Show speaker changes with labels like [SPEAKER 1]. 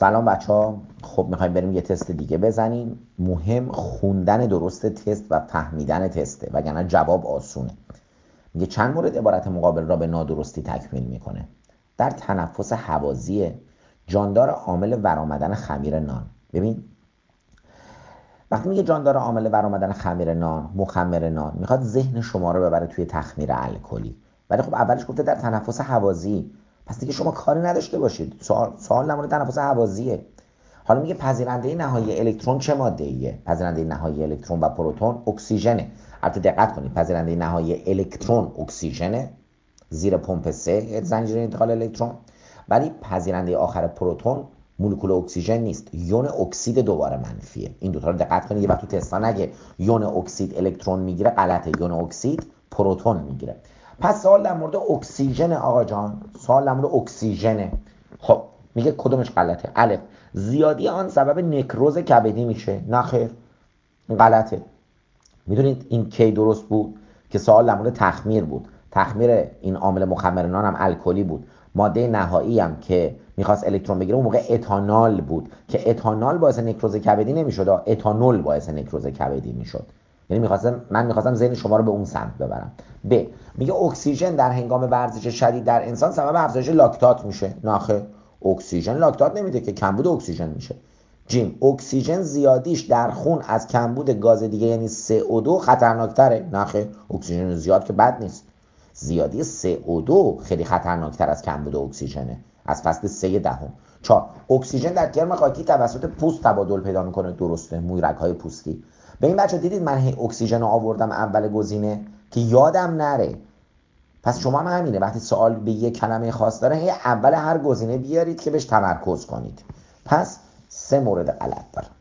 [SPEAKER 1] سلام بچه ها. خب میخوایم بریم یه تست دیگه بزنیم. مهم خوندن درست تست و فهمیدن تسته، وگرنه جواب آسونه. میگه چند مورد عبارت مقابل را به نادرستی تکمیل میکنه. در تنفس هوازی جاندار عامل ورآمدن خمیر نان. ببین وقتی میگه جاندار عامل ورآمدن خمیر نان، مخمر نان، میخواد ذهن شما رو ببره توی تخمیر الکلی. ولی خب اولش گفته در تنفس هوازی، پس دیگه شما کاری نداشته باشید. سوال نمونه تنفس هوازیه. حالا میگه پذیرنده نهایی الکترون چه ماده ایه؟ پذیرنده نهایی الکترون و پروتون اکسیژنه. البته دقت کنید، پذیرنده نهایی الکترون اکسیژنه، زیر پمپ 3 زنجیره انتقال الکترون. ولی پذیرنده آخر پروتون مولکول اکسیژن نیست، یون اکسید دوباره منفیه. این دو تا رو دقت کنید. یه وقت تو تستا نگه یون اکسید الکترون میگیره، غلطه. یون اکسید پروتون میگیره. پس سوال در مورد اکسیژن آقا جان، سوال در مورد اکسیژنه. خب میگه کدومش غلطه؟ الف، زیادی آن سبب نکروز کبدی میشه. نه خیر، غلطه. میدونید این کی درست بود؟ که سوال در مورد تخمیر بود. تخمیر این عامل مخمر نان هم الکلی بود. ماده نهایی هم که میخواست الکترون بگیره اون موقع اتانال بود، که اتانال باعث نکروز کبدی نمیشد، اتانول باعث نکروز کبدی میشد. یعنی من میخواستم ذهن شما رو به اون سمت ببرم. ب، میگه اکسیژن در هنگام ورزش شدید در انسان سبب افزایش لاکتات میشه. نه، اکسیژن لاکتات نمیده که، کمبود اکسیژن میشه. جیم، اکسیژن زیادیش در خون از کمبود گاز دیگه یعنی CO2 خطرناکتره. نه، اکسیژن زیاد که بد نیست. زیادی CO2 خیلی خطرناکتر از کمبود اکسیژنه. از فصل 3 دهم. 4، اکسیژن در کرم خاکی توسط پوست تبادل پیدا میکنه. درسته، مویرگ‌های پوستی. به این بچه دیدید من اکسیژن رو آوردم اول گزینه که یادم نره. پس شما هم همینه، وقتی سوال به یک کلمه خاص داره اول هر گزینه بیارید که بهش تمرکز کنید. پس 3 مورد غلط داره.